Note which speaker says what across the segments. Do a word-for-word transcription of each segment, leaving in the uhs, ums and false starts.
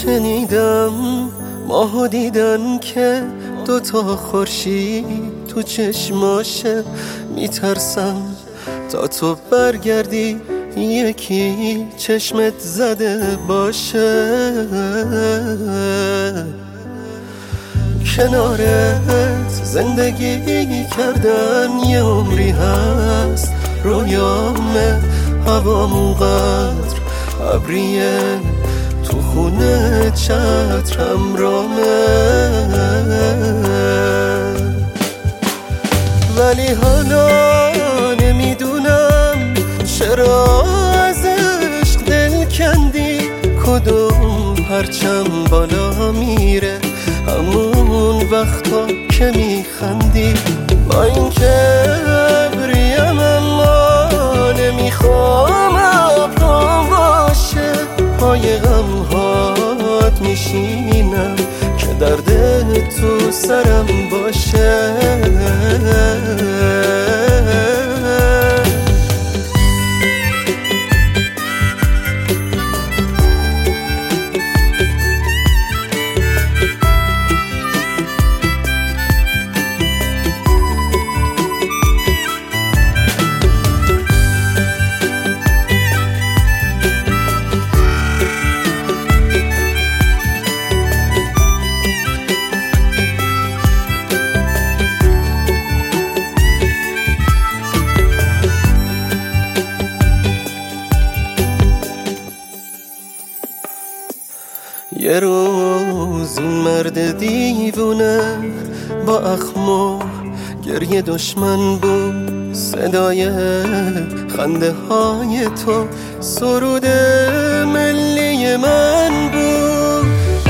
Speaker 1: شنیدم ماهو دیدن که دوتا خورشید تو چشماشه. میترسم تا تو برگردی یکی چشمت زده باشه. کنارت زندگی کردن یه عمری هست، رویامه هوام قدر ابریه تو خونه چترم رامه. ولی حالا نمیدونم چرا از عشق دل کندی، کدوم پرچم بالا میره همون وقتا که میخندی. با اینکه ابریم اما نمیخوام ابرام باشه، پای غمهات میشینم که درد تو سرم باشه. یه روز این مرد دیوونه با اخم و گریه دشمن بود، صدای خنده های تو سرود ملی من بود.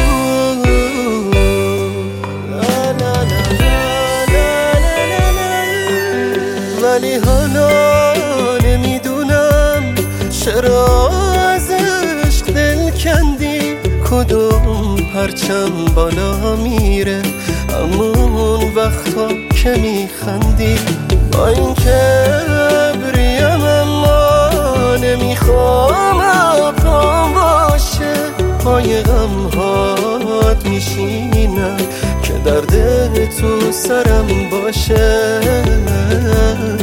Speaker 1: ولی حالا نمیدونم چرا از عشق دل کندی، کدوم پرچم بالا میره همون وقتا که میخندی. با اینکه ابریم اما نمیخوام ابرام باشه، پای غمهات میشینم که درد تو سرم باشه.